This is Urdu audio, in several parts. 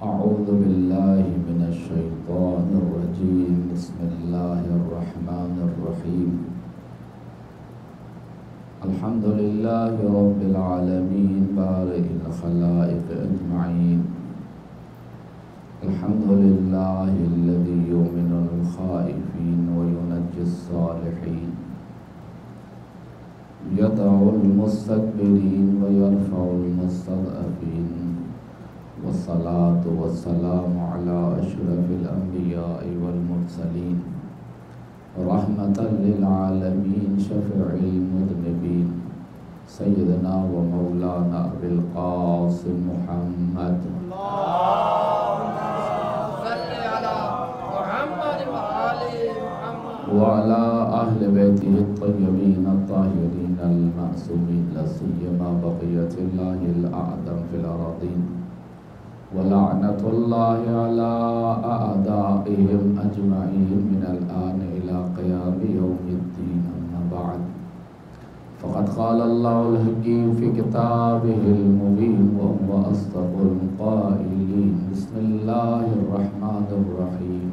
أعوذ بالله من الشيطان الرجيم بسم الله الرحمن الرحيم الحمد لله رب العالمين بارئ الخلائق أجمعين الحمد لله الذي يؤمن الخائفين وينجي الصالحين يدعو المستكبرين ويرفع المستضعفين والصلاة والسلام على أشرف الأنبياء والمرسلين رحمة للعالمين شفيع المذنبين سيدنا ومولانا أبي القاسم محمد وعلى أهل بيته الطيبين الطاهرين المعصومين لا سيما بقية الله الأعظم في الأراضين ولعنة الله على أعدائهم أجمعين من الآن إلى قيام يوم الدين أما بعد فقد قال الله الحكيم في كتابه المبين وهو أصدق القائلين بسم الله الرحمن الرحيم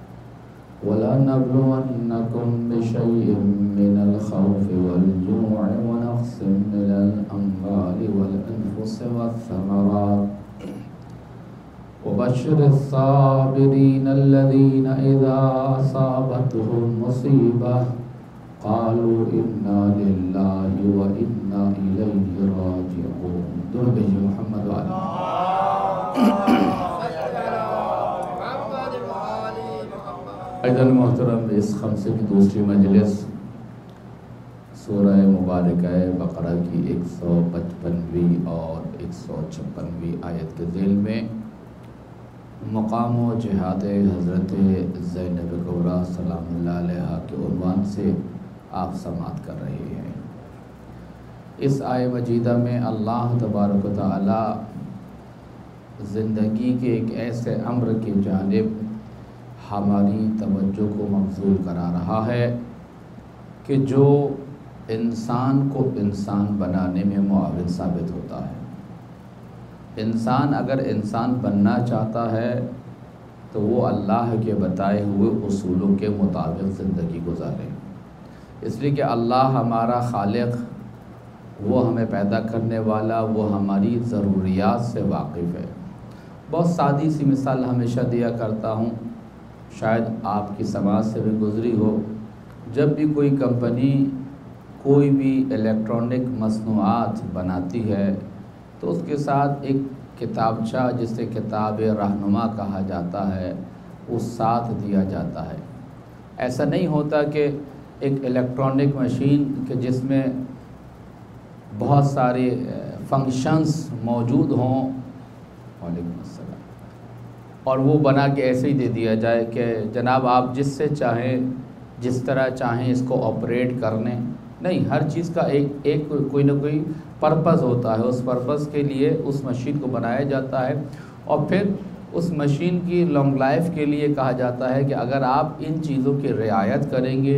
ولنبلونكم بشيء من الخوف والجوع ونقص من الأموال والأنفس والثمرات وبشر الصابرين الذين إذا أصابتهم مصيبة قالوا إنا لله وإنا إليه راجعون درود محمد وعلى ایدن محترم اس خمسے کی دوسری مجلس سورہ مبارکہ بقرہ کی 155ویں اور 156ویں آیت کے ذیل میں مقام و جہاد حضرت زینب کبریٰ سلام اللہ علیہ کے عنوان سے آپ سماعت کر رہے ہیں۔ اس آیہ مجیدہ میں اللہ تبارک و تعالی زندگی کے ایک ایسے امر کی جانب ہماری توجہ کو مبذول کرا رہا ہے کہ جو انسان کو انسان بنانے میں معاون ثابت ہوتا ہے۔ انسان اگر انسان بننا چاہتا ہے تو وہ اللہ کے بتائے ہوئے اصولوں کے مطابق زندگی گزارے، اس لیے کہ اللہ ہمارا خالق، وہ ہمیں پیدا کرنے والا، وہ ہماری ضروریات سے واقف ہے۔ بہت سادی سی مثال ہمیشہ دیا کرتا ہوں، شاید آپ کی سماج سے بھی گزری ہو۔ جب بھی کوئی کمپنی کوئی بھی الیکٹرانک مصنوعات بناتی ہے تو اس کے ساتھ ایک کتابچہ جسے کتاب رہنما کہا جاتا ہے وہ ساتھ دیا جاتا ہے۔ ایسا نہیں ہوتا کہ ایک الیکٹرانک مشین کہ جس میں بہت سارے فنکشنز موجود ہوں، وعلیکم السلام، اور وہ بنا کے ایسے ہی دے دیا جائے کہ جناب آپ جس سے چاہیں جس طرح چاہیں اس کو آپریٹ کر لیں۔ نہیں، ہر چیز کا ایک کوئی نہ کوئی پرپز ہوتا ہے، اس پرپز کے لیے اس مشین کو بنایا جاتا ہے، اور پھر اس مشین کی لانگ لائف کے لیے کہا جاتا ہے کہ اگر آپ ان چیزوں کی رعایت کریں گے،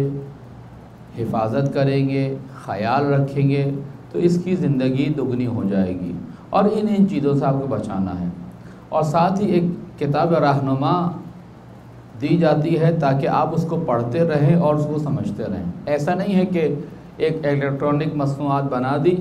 حفاظت کریں گے، خیال رکھیں گے تو اس کی زندگی دگنی ہو جائے گی، اور ان چیزوں سے آپ کو بچانا ہے۔ اور ساتھ ہی ایک کتاب رہنما دی جاتی ہے تاکہ آپ اس کو پڑھتے رہیں اور اس کو سمجھتے رہیں۔ ایسا نہیں ہے کہ ایک الیکٹرانک مصنوعات بنا دی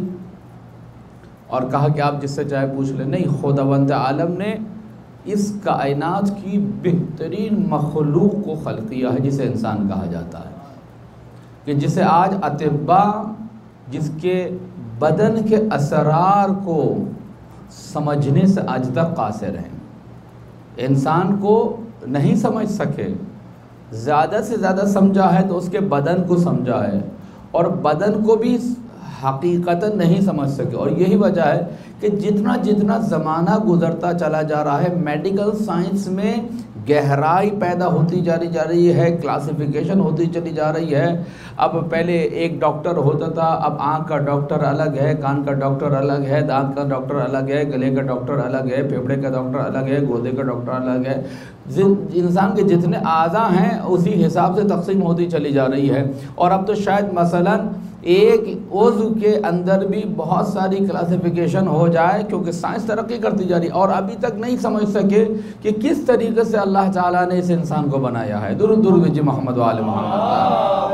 اور کہا کہ آپ جس سے چاہے پوچھ لیں۔ نہیں، خداوند عالم نے اس کائنات کی بہترین مخلوق کو خلق کیا ہے جسے انسان کہا جاتا ہے، کہ جسے آج اطباء جس کے بدن کے اسرار کو سمجھنے سے آج تک قاصر ہیں۔ انسان کو نہیں سمجھ سکے، زیادہ سے زیادہ سمجھا ہے تو اس کے بدن کو سمجھا ہے، اور بدن کو بھی حقیقتاً نہیں سمجھ سکے۔ اور یہی وجہ ہے کہ جتنا زمانہ گزرتا چلا جا رہا ہے، میڈیکل سائنس میں گہرائی پیدا ہوتی جا رہی ہے، کلاسیفیکیشن ہوتی چلی جا رہی ہے۔ اب پہلے ایک ڈاکٹر ہوتا تھا، اب آنکھ کا ڈاکٹر الگ ہے، کان کا ڈاکٹر الگ ہے، دانت کا ڈاکٹر الگ ہے، گلے کا ڈاکٹر الگ ہے، پھیپھڑے کا ڈاکٹر الگ ہے، گردے کا ڈاکٹر الگ ہے۔ انسان کے جتنے اعضاء ہیں اسی حساب سے تقسیم ہوتی چلی جا رہی ہے۔ اور اب تو شاید مثلاً ایک عضو کے اندر بھی بہت ساری کلاسیفیکیشن ہو جائے، کیونکہ سائنس ترقی کرتی جا رہی اور ابھی تک نہیں سمجھ سکے کہ کس طریقے سے اللہ تعالیٰ نے اس انسان کو بنایا ہے۔ درود بھیجئے محمد و آل محمد۔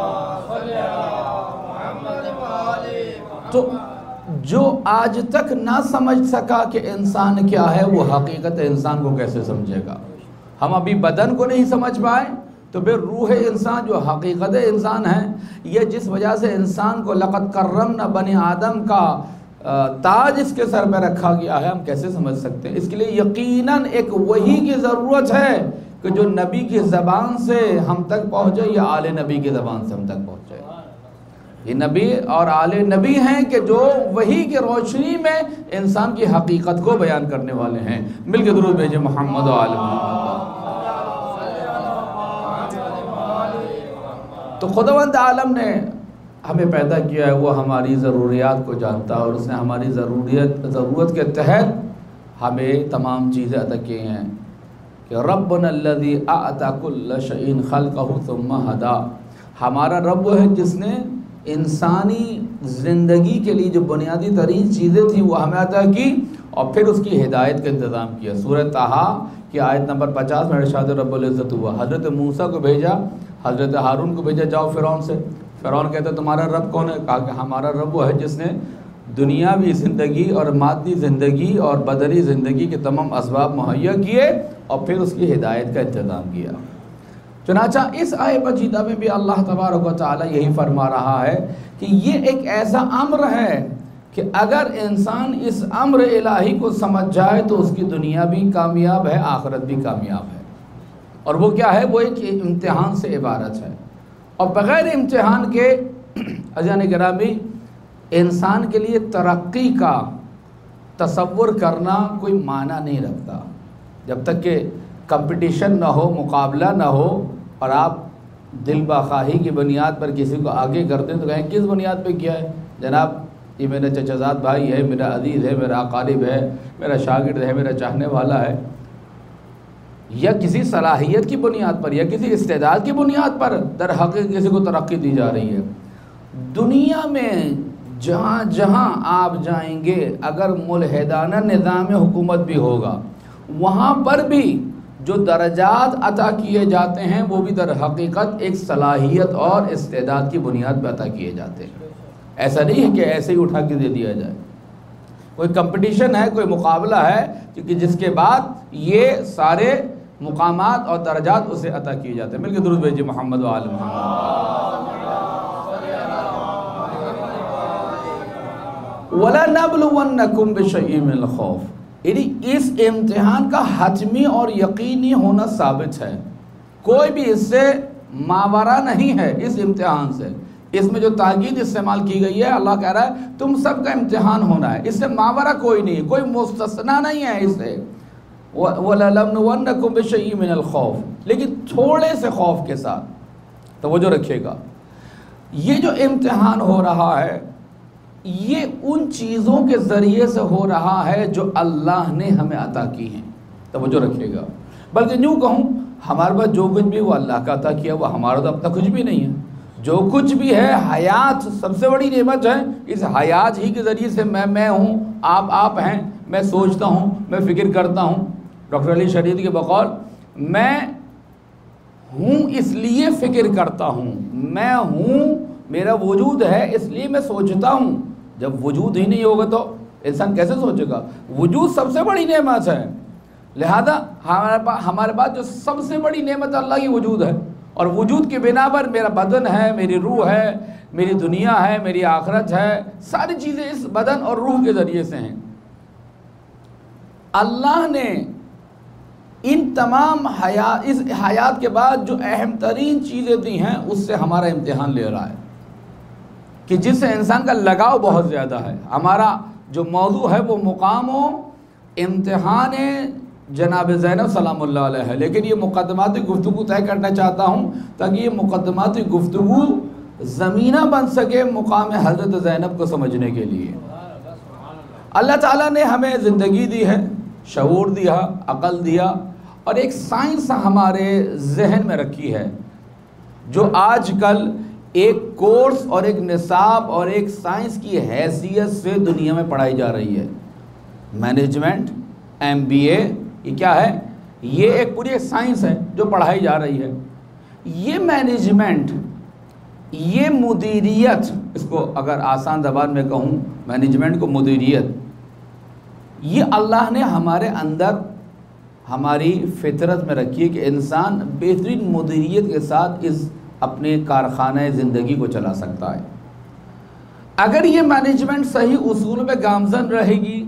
تو جو آج تک نہ سمجھ سکا کہ انسان کیا ہے، وہ حقیقت انسان کو کیسے سمجھے گا؟ ہم ابھی بدن کو نہیں سمجھ پائے تو پھر روح انسان جو حقیقت انسان ہے، یہ جس وجہ سے انسان کو لقد کرمنا بنی آدم کا تاج اس کے سر پہ رکھا گیا ہے، ہم کیسے سمجھ سکتے ہیں؟ اس کے لیے یقیناً ایک وحی کی ضرورت ہے کہ جو نبی کی زبان سے ہم تک پہنچے یا آل نبی کی زبان سے ہم تک پہنچے۔ یہ نبی اور آل نبی ہیں کہ جو وحی کی روشنی میں انسان کی حقیقت کو بیان کرنے والے ہیں۔ مل کے درود بھیجے محمد و آل محمد۔ تو خداوند عالم نے ہمیں پیدا کیا ہے، وہ ہماری ضروریات کو جانتا ہے اور اس نے ہماری ضرورت کے تحت ہمیں تمام چیزیں عطا کی ہیں کہ ربنا الذی اعطى كل شيء خلقه ثم هدى۔ ہمارا رب وہ ہے جس نے انسانی زندگی کے لیے جو بنیادی ترین چیزیں تھیں وہ ہمیں عطا کی اور پھر اس کی ہدایت کا انتظام کیا۔ سورہ طٰہٰ کی آیت نمبر 50 میں ارشاد رب العزت ہوا، حضرت موسیٰ کو بھیجا، حضرت ہارون کو بھیجا، جاؤ فرعون سے۔ فرعون کہتا ہے تمہارا رب کون ہے؟ کہا کہ ہمارا رب وہ ہے جس نے دنیاوی زندگی اور مادی زندگی اور بدنی زندگی کے تمام اسباب مہیا کیے اور پھر اس کی ہدایت کا انتظام کیا۔ چنانچہ اس آیت مجیدہ میں بھی اللہ تبارک و تعالی یہی فرما رہا ہے کہ یہ ایک ایسا امر ہے کہ اگر انسان اس امر الہی کو سمجھ جائے تو اس کی دنیا بھی کامیاب ہے، آخرت بھی کامیاب ہے۔ اور وہ کیا ہے؟ وہ ایک امتحان سے عبارت ہے، اور بغیر امتحان کے عزیزان گرامی انسان کے لیے ترقی کا تصور کرنا کوئی معنی نہیں رکھتا۔ جب تک کہ کمپٹیشن نہ ہو، مقابلہ نہ ہو اور آپ دل بخواہی کی بنیاد پر کسی کو آگے کرتے ہیں تو کہیں کس بنیاد پہ کیا ہے؟ جناب یہ میرا چچا زاد بھائی ہے، میرا عزیز ہے، میرا اقارب ہے، میرا شاگرد ہے، میرا چاہنے والا ہے، یا کسی صلاحیت کی بنیاد پر یا کسی استعداد کی بنیاد پر در حقیقت کسی کو ترقی دی جا رہی ہے۔ دنیا میں جہاں جہاں آپ جائیں گے اگر ملحدانہ نظام حکومت بھی ہوگا، وہاں پر بھی جو درجات عطا کیے جاتے ہیں وہ بھی در حقیقت ایک صلاحیت اور استعداد کی بنیاد پر عطا کیے جاتے ہیں۔ ایسا نہیں ہے کہ ایسے ہی اٹھا کے دے دیا جائے، کوئی کمپٹیشن ہے، کوئی مقابلہ ہے، کیونکہ جس کے بعد یہ سارے مقامات اور درجات اسے عطا کیے جاتے ہیں۔ مل کے درود بھیجئے محمد و آل محمد۔ وَلَنَبْلُوَنَّكُمْ بِشَيْءٍ مِّنَ الْخَوْفِ، یعنی اس امتحان کا حتمی اور یقینی ہونا ثابت ہے، کوئی بھی اس سے ماورا نہیں ہے۔ اس امتحان سے، اس میں جو تاکید استعمال کی گئی ہے، اللہ کہہ رہا ہے تم سب کا امتحان ہونا ہے، اس سے ماورا کوئی نہیں ہے، کوئی مستثنا نہیں ہے اس سے۔ وَلَنَبْلُوَنَّكُمْ بِشَيْءٍ مِّنَ الْخَوْفِ، لیکن تھوڑے سے خوف کے ساتھ توجہ رکھیے گا۔ یہ جو امتحان ہو رہا ہے یہ ان چیزوں کے ذریعے سے ہو رہا ہے جو اللہ نے ہمیں عطا کی ہیں، توجہ رکھیے گا۔ بلکہ یوں کہوں ہمارے پاس جو کچھ بھی وہ اللہ کا عطا کیا، وہ ہمارا تو اب تک کچھ بھی نہیں ہے۔ جو کچھ بھی ہے، حیات سب سے بڑی نعمت ہے، اس حیات ہی کے ذریعے سے میں ہوں، آپ ہیں، میں سوچتا ہوں، میں فکر کرتا ہوں۔ ڈاکٹر علی شریعت کے بقول میں ہوں اس لیے فکر کرتا ہوں، میں ہوں میرا وجود ہے اس لیے میں سوچتا ہوں۔ جب وجود ہی نہیں ہوگا تو انسان کیسے سوچے گا؟ وجود سب سے بڑی نعمت ہے، لہذا ہمارے پاس جو سب سے بڑی نعمت اللہ کی وجود ہے، اور وجود کی بنا پر میرا بدن ہے، میری روح ہے، میری دنیا ہے، میری آخرت ہے، ساری چیزیں اس بدن اور روح کے ذریعے سے ہیں۔ اللہ نے ان تمام اس حیات کے بعد جو اہم ترین چیزیں دی ہیں اس سے ہمارا امتحان لے رہا ہے، کہ جس سے انسان کا لگاؤ بہت زیادہ ہے۔ ہمارا جو موضوع ہے وہ مقام و امتحان جناب زینب سلام اللہ علیہ ہے، لیکن یہ مقدماتی گفتگو طے کرنا چاہتا ہوں تاکہ یہ مقدماتی گفتگو زمینہ بن سکے مقام حضرت زینب کو سمجھنے کے لیے۔ اللہ تعالیٰ نے ہمیں زندگی دی ہے، شعور دیا، عقل دیا، اور ایک سائنس ہمارے ذہن میں رکھی ہے جو آج کل ایک کورس اور ایک نصاب اور ایک سائنس کی حیثیت سے دنیا میں پڑھائی جا رہی ہے۔ مینجمنٹ، MBA، یہ کیا ہے؟ یہ ایک پوری سائنس ہے جو پڑھائی جا رہی ہے۔ یہ مینجمنٹ، یہ مدیریت، اس کو اگر آسان زبان میں کہوں مینجمنٹ کو مدیریت، یہ اللہ نے ہمارے اندر ہماری فطرت میں رکھی ہے کہ انسان بہترین مدیریت کے ساتھ اس اپنے کارخانہ زندگی کو چلا سکتا ہے۔ اگر یہ مینجمنٹ صحیح اصول پہ گامزن رہے گی،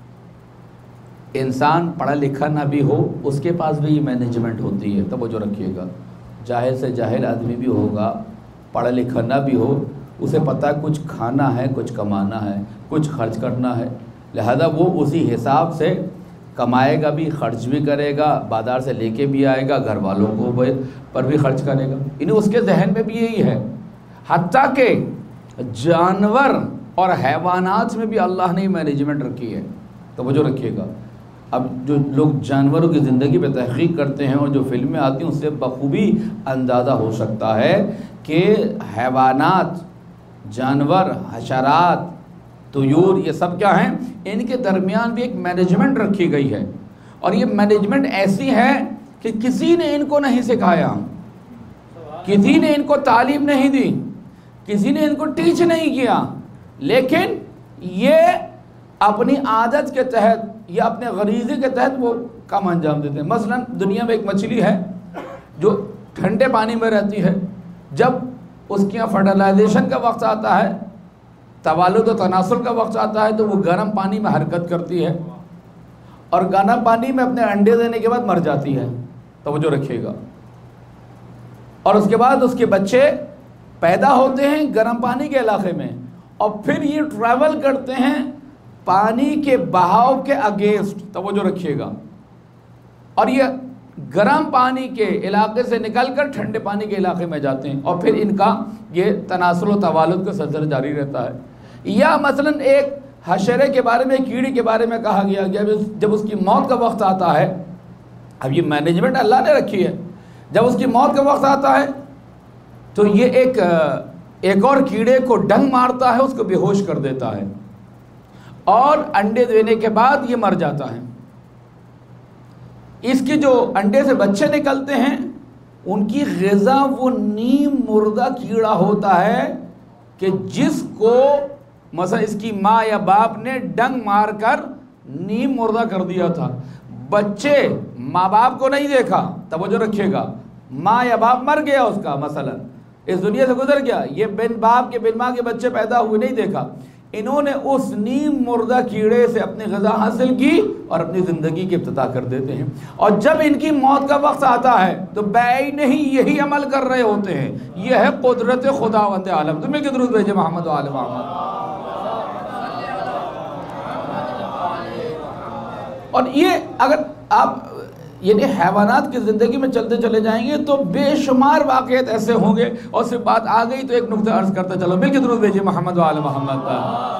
انسان پڑھا لکھا نہ بھی ہو اس کے پاس بھی یہ مینجمنٹ ہوتی ہے، توجہ رکھیے گا۔ جاہل سے جاہل آدمی بھی ہوگا، پڑھا لکھا نہ بھی ہو، اسے پتہ کچھ کھانا ہے، کچھ کمانا ہے، کچھ خرچ کرنا ہے، لہذا وہ اسی حساب سے کمائے گا بھی، خرچ بھی کرے گا، بازار سے لے کے بھی آئے گا، گھر والوں کو پر بھی خرچ کرے گا۔ یعنی اس کے ذہن میں بھی یہی ہے۔ حتیٰ کہ جانور اور حیوانات میں بھی اللہ نے مینجمنٹ رکھی ہے، توجہ رکھیے گا۔ اب جو لوگ جانوروں کی زندگی پہ تحقیق کرتے ہیں اور جو فلمیں آتی ہیں اس سے بخوبی اندازہ ہو سکتا ہے کہ حیوانات، جانور، حشرات، طیور، یہ سب کیا ہیں؟ ان کے درمیان بھی ایک مینجمنٹ رکھی گئی ہے، اور یہ مینجمنٹ ایسی ہے کہ کسی نے ان کو نہیں سکھایا، کسی نے ان کو تعلیم نہیں دی، کسی نے ان کو ٹیچ نہیں کیا، لیکن یہ اپنی عادت کے تحت یا اپنے غریزے کے تحت وہ کام انجام دیتے ہیں۔ مثلا دنیا میں ایک مچھلی ہے جو ٹھنڈے پانی میں رہتی ہے، جب اس کے یہاں فرٹیلائزیشن کا وقت آتا ہے، توالد و تناسل کا وقت آتا ہے، تو وہ گرم پانی میں حرکت کرتی ہے اور گرم پانی میں اپنے انڈے دینے کے بعد مر جاتی ہے، توجہ رکھیے گا۔ اور اس کے بعد اس کے بچے پیدا ہوتے ہیں گرم پانی کے علاقے میں، اور پھر یہ ٹریول کرتے ہیں پانی کے بہاؤ کے اگینسٹ، توجہ رکھیے گا، اور یہ گرم پانی کے علاقے سے نکل کر ٹھنڈے پانی کے علاقے میں جاتے ہیں، اور پھر ان کا یہ تناسل و توالد کا سلسلہ جاری رہتا ہے۔ یا مثلا ایک حشرے کے بارے میں، کیڑی کے بارے میں کہا گیا جب اس کی موت کا وقت آتا ہے، اب یہ مینجمنٹ اللہ نے رکھی ہے، جب اس کی موت کا وقت آتا ہے تو یہ ایک اور کیڑے کو ڈنگ مارتا ہے، اس کو بے ہوش کر دیتا ہے، اور انڈے دینے کے بعد یہ مر جاتا ہے۔ اس کے جو انڈے سے بچے نکلتے ہیں ان کی غذا وہ نیم مردہ کیڑا ہوتا ہے کہ جس کو مثلا اس کی ماں یا باپ نے ڈنگ مار کر نیم مردہ کر دیا تھا۔ بچے ماں باپ کو نہیں دیکھا، توجہ رکھیے گا، ماں یا باپ مر گیا اس کا، مثلا اس دنیا سے گزر گیا، یہ بن باپ کے بن ماں کے بچے پیدا ہوئے نہیں دیکھا، انہوں نے اس نیم مردہ کیڑے سے اپنی غذا حاصل کی اور اپنی زندگی کی ابتدا کر دیتے ہیں، اور جب ان کی موت کا وقت آتا ہے تو بے نہیں یہی عمل کر رہے ہوتے ہیں۔ یہ ہے قدرت خداوند عالم۔ تمہیں کی درود بھیجے محمد و آل محمد۔ اور یہ اگر آپ یعنی حیوانات کی زندگی میں چلتے چلے جائیں گے تو بے شمار واقعات ایسے ہوں گے، اور صرف بات آ گئی تو ایک نقطہ عرض کرتا چلو، مل کے درود بھیجیے محمد و آل محمد۔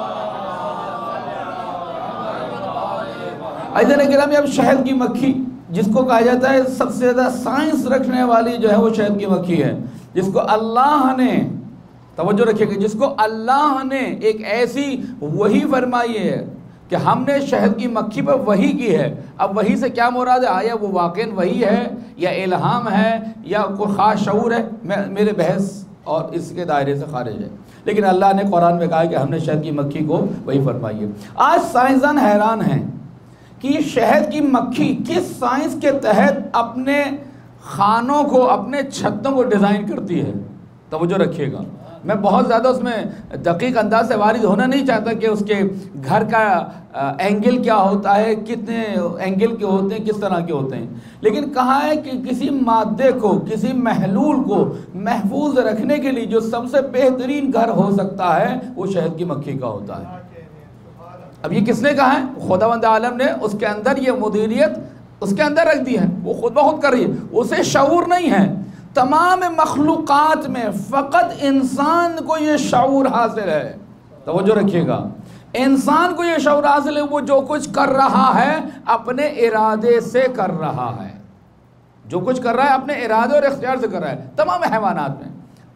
عزیزان گرامی، اب شہد کی مکھی جس کو کہا جاتا ہے سب سے زیادہ سائنس رکھنے والی جو ہے وہ شہد کی مکھی ہے، جس کو اللہ نے، توجہ رکھیے گا، جس کو اللہ نے ایک ایسی وحی فرمائی ہے کہ ہم نے شہد کی مکھی پر وحی کی ہے۔ اب وحی سے کیا مراد ہے؟ آیا وہ واقعاً وحی ہے یا الہام ہے یا کوئی خاص شعور ہے؟ میرے بحث اور اس کے دائرے سے خارج ہے، لیکن اللہ نے قرآن میں کہا کہ ہم نے شہد کی مکھی کو وحی فرمائی ہے۔ آج سائنسدان حیران ہیں کہ یہ شہد کی مکھی کس سائنس کے تحت اپنے خانوں کو، اپنے چھتوں کو ڈیزائن کرتی ہے، توجہ رکھیے گا۔ میں بہت زیادہ اس میں دقیق انداز سے وارد ہونا نہیں چاہتا کہ اس کے گھر کا اینگل کیا ہوتا ہے، کتنے اینگل کے ہوتے ہیں، کس طرح کے ہوتے ہیں، لیکن کہا ہے کہ کسی مادے کو، کسی محلول کو محفوظ رکھنے کے لیے جو سب سے بہترین گھر ہو سکتا ہے وہ شہد کی مکھی کا ہوتا ہے۔ اب یہ کس نے کہا ہے؟ خداوند عالم نے اس کے اندر یہ مدیریت اس کے اندر رکھ دی ہے، وہ خود بخود کر رہی ہے، اسے شعور نہیں ہے۔ تمام مخلوقات میں فقط انسان کو یہ شعور حاصل ہے، توجہ رکھیے گا، انسان کو یہ شعور حاصل ہے، وہ جو کچھ کر رہا ہے اپنے ارادے سے کر رہا ہے، جو کچھ کر رہا ہے اپنے ارادے اور اختیار سے کر رہا ہے۔ تمام حیوانات میں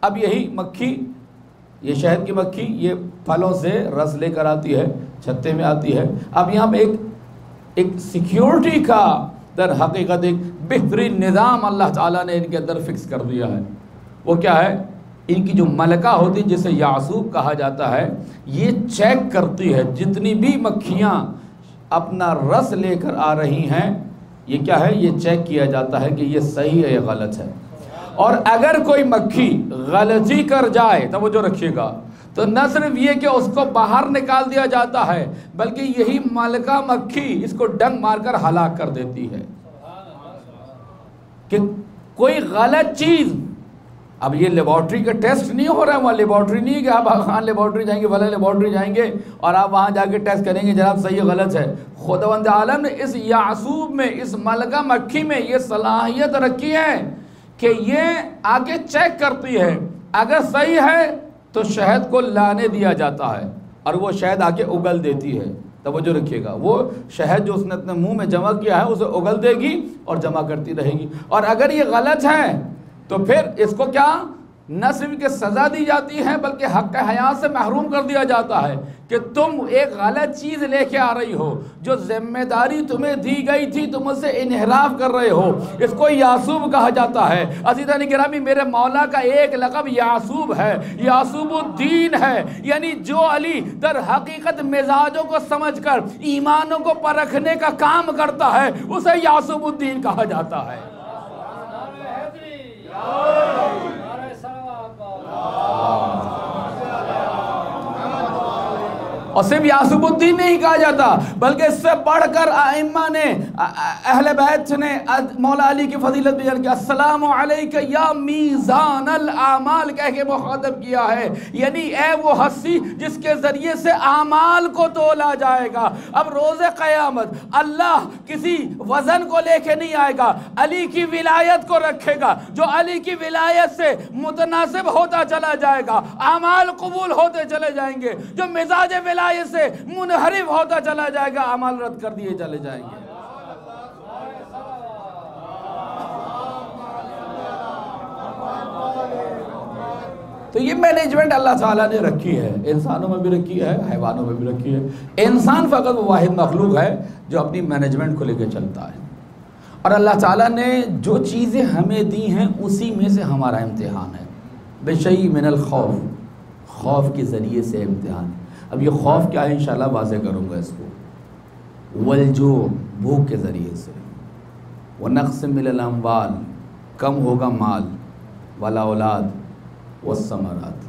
اب یہی مکھی، یہ شہد کی مکھی یہ پھلوں سے رس لے کر آتی ہے، چھتے میں آتی ہے. اب یہاں پہ ایک سیکیورٹی کا در حقیقت ایک بہترین نظام اللہ تعالیٰ نے ان کے اندر فکس کر دیا ہے. وہ کیا ہے؟ ان کی جو ملکہ ہوتی جسے یعصوب کہا جاتا ہے، یہ چیک کرتی ہے جتنی بھی مکھیاں اپنا رس لے کر آ رہی ہیں، یہ کیا ہے؟ یہ چیک کیا جاتا ہے کہ یہ صحیح ہے یا غلط ہے. اور اگر کوئی مکھی غلطی کر جائے، توجہ رکھیے گا، تو نہ صرف یہ کہ اس کو باہر نکال دیا جاتا ہے، بلکہ یہی ملکہ مکھی اس کو ڈنگ مار کر ہلاک کر دیتی ہے. کہ کوئی غلط چیز، اب یہ لیبارٹری کا ٹیسٹ نہیں ہو رہا ہے، وہاں لیبارٹری نہیں ہے کہ آپ خان لیبارٹری جائیں گے، فلاں لیبارٹری جائیں گے اور آپ وہاں جا کے ٹیسٹ کریں گے جناب صحیح غلط ہے. خداوند عالم نے اس یعصوب میں، اس ملکہ مکھی میں یہ صلاحیت رکھی ہے کہ یہ آگے چیک کرتی ہے، اگر صحیح ہے تو شہد کو لانے دیا جاتا ہے اور وہ شہد آگے اگل دیتی ہے. توجہ رکھیے گا، وہ شہد جو اس نے اپنے منہ میں جمع کیا ہے اسے اگل دے گی اور جمع کرتی رہے گی. اور اگر یہ غلط ہے تو پھر اس کو کیا نہ صرف کہ سزا دی جاتی ہے بلکہ حق حیات سے محروم کر دیا جاتا ہے کہ تم ایک غلط چیز لے کے آ رہی ہو، جو ذمہ داری تمہیں دی گئی تھی تم اس سے انحراف کر رہے ہو. اس کو یعصوب کہا جاتا ہے. عزیزان گرامی، میرے مولا کا ایک لقب یعصوب ہے، یعصوب الدین ہے، یعنی جو علی در حقیقت مزاجوں کو سمجھ کر ایمانوں کو پرکھنے کا کام کرتا ہے اسے یعصوب الدین کہا جاتا ہے. اور صرف یعصوب الدین نہیں کہا جاتا بلکہ اس سے بڑھ کر ائمہ نے، اہل بیت نے مولا علی کی فضیلت بیان کیا. السلام علیک یا میزان الاعمال کہہ کے مخاطب کیا ہے، یعنی اے وہ ہستی جس کے ذریعے سے اعمال کو تولا جائے گا. اب روز قیامت اللہ کسی وزن کو لے کے نہیں آئے گا، علی کی ولایت کو رکھے گا. جو علی کی ولایت سے متناسب ہوتا چلا جائے گا اعمال قبول ہوتے چلے جائیں گے، جو مزاج ولایت سے منحرف ہوتا چلا جائے گا اعمال رد کر دیے چلے جائیں گے. تو یہ مینجمنٹ اللہ تعالیٰ نے رکھی ہے، انسانوں میں بھی رکھی ہے، حیوانوں میں بھی رکھی ہے. انسان فقط وہ واحد مخلوق ہے جو اپنی مینجمنٹ کو لے کے چلتا ہے. اور اللہ تعالیٰ نے جو چیزیں ہمیں دی ہیں اسی میں سے ہمارا امتحان ہے. بشیء من الخوف، خوف کے ذریعے سے امتحان. اب یہ خوف کیا ہے انشاءاللہ واضح کروں گا اس کو. والجوع، بھوک کے ذریعے سے. ونقص من الاموال، کم ہوگا مال. والاولاد والثمرات،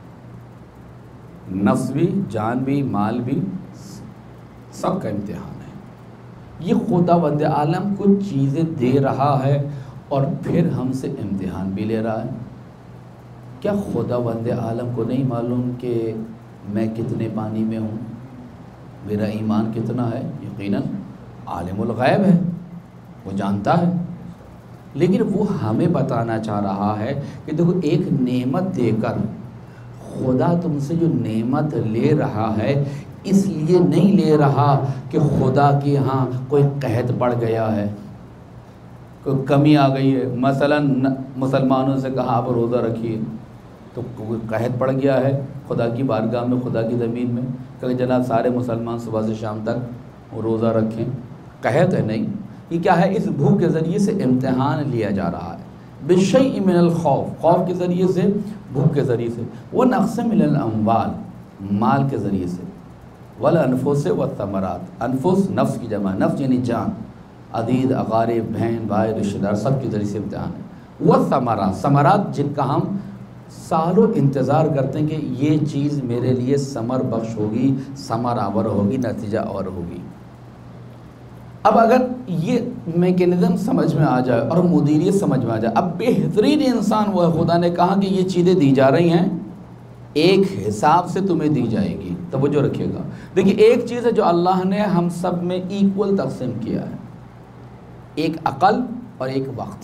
نفس بھی، جان بھی، مال بھی، سب کا امتحان ہے. یہ خداوند عالم کچھ چیزیں دے رہا ہے اور پھر ہم سے امتحان بھی لے رہا ہے. کیا خداوند عالم کو نہیں معلوم کہ میں کتنے پانی میں ہوں، میرا ایمان کتنا ہے؟ یقیناً عالم الغیب ہے، وہ جانتا ہے. لیکن وہ ہمیں بتانا چاہ رہا ہے کہ دیکھو ایک نعمت دے کر خدا تم سے جو نعمت لے رہا ہے اس لیے نہیں لے رہا کہ خدا کے ہاں کوئی قحط پڑ گیا ہے، کوئی کمی آ گئی ہے. مثلا مسلمانوں سے کہا آپ روزہ رکھیے تو کوئی قحط پڑ گیا ہے خدا کی بارگاہ میں، خدا کی زمین میں، کہ جناب سارے مسلمان صبح سے شام تک روزہ رکھیں. قحط ہے نہیں، یہ کیا ہے؟ اس بھوک کے ذریعے سے امتحان لیا جا رہا ہے. بشیء من الخوف، خوف کے ذریعے سے، بھوک کے ذریعے سے. ونقص من الاموال، مال کے ذریعے سے. والانفس والثمرات، انفس نفس کی جمع، نفس یعنی جان، عزیز اقارب، بہن بھائی رشتہ دار، سب کے ذریعے سے امتحان ہے. والثمرات، ثمرات جن کا ہم سالوں انتظار کرتے ہیں کہ یہ چیز میرے لیے ثمر بخش ہوگی، ثمر آور ہوگی، نتیجہ اور ہوگی. اب اگر یہ میکینزم سمجھ میں آ جائے اور مدیریت سمجھ میں آ جائے، اب بہترین انسان وہ ہے. خدا نے کہا کہ یہ چیزیں دی جا رہی ہیں ایک حساب سے تمہیں دی جائے گی. توجہ رکھیے گا. دیکھیے ایک چیز ہے جو اللہ نے ہم سب میں ایکول تقسیم کیا ہے، ایک عقل اور ایک وقت.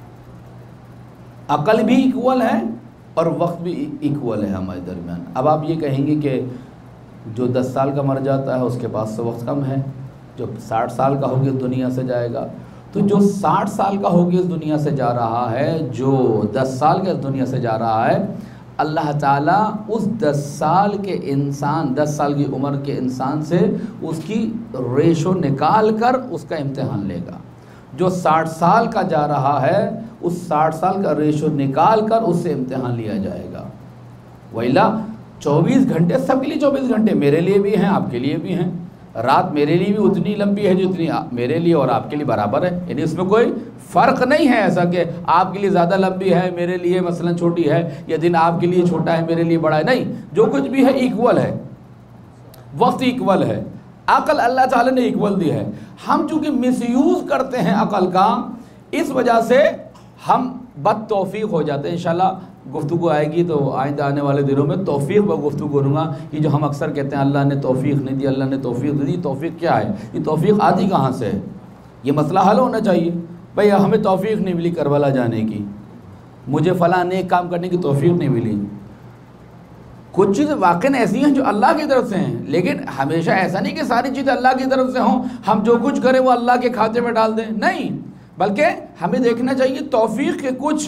عقل بھی ایکول ہے اور وقت بھی ایکول ہے ہمارے درمیان. اب آپ یہ کہیں گے کہ جو 10 سال کا مر جاتا ہے اس کے پاس سے وقت کم ہے، جو 60 سال کا ہو گیا دنیا سے جائے گا. تو جو 60 سال کا ہو کے اس دنیا سے جا رہا ہے، جو 10 سال کے اس دنیا سے جا رہا ہے، اللہ تعالیٰ اس 10 سال کے انسان، 10 سال کی عمر کے انسان سے اس کی ریشو نکال کر اس کا امتحان لے گا۔ جو 60 سال کا جا رہا ہے اس 60 سال کا ریشو نکال کر اس سے امتحان لیا جائے گا۔ وَإِلَّا 24 گھنٹے سب کے لیے 24 گھنٹے میرے لیے بھی ہیں، آپ کے لیے بھی ہیں۔ رات میرے لیے بھی اتنی لمبی ہے جتنی میرے لیے اور آپ کے لیے برابر ہے، یعنی اس میں کوئی فرق نہیں ہے ایسا کہ آپ کے لیے زیادہ لمبی ہے میرے لیے مثلا چھوٹی ہے، یا دن آپ کے لیے چھوٹا ہے میرے لیے بڑا ہے، نہیں، جو کچھ بھی ہے ایکول ہے، وقت ایکول ہے، عقل اللہ تعالیٰ نے ایکول دی ہے۔ ہم چونکہ مس یوز کرتے ہیں عقل کا، اس وجہ سے ہم بد توفیق ہو جاتے ہیں۔ انشاءاللہ گفتگو آئے گی تو آئندہ آنے والے دنوں میں توفیق پر گفتگو کروں گا۔ یہ جو ہم اکثر کہتے ہیں اللہ نے توفیق نہیں دی، اللہ نے توفیق نہیں دی، توفیق کیا ہے؟ یہ توفیق آتی کہاں سے ہے؟ یہ مسئلہ حل ہونا چاہیے۔ بھئی ہمیں توفیق نہیں ملی کربلا جانے کی، مجھے فلاں نیک کام کرنے کی توفیق نہیں ملی۔ کچھ چیزیں واقعاً ایسی ہیں جو اللہ کی طرف سے ہیں، لیکن ہمیشہ ایسا نہیں کہ ساری چیزیں اللہ کی طرف سے ہوں، ہم جو کچھ کریں وہ اللہ کے کھاتے میں ڈال دیں، نہیں، بلکہ ہمیں دیکھنا چاہیے توفیق کے کچھ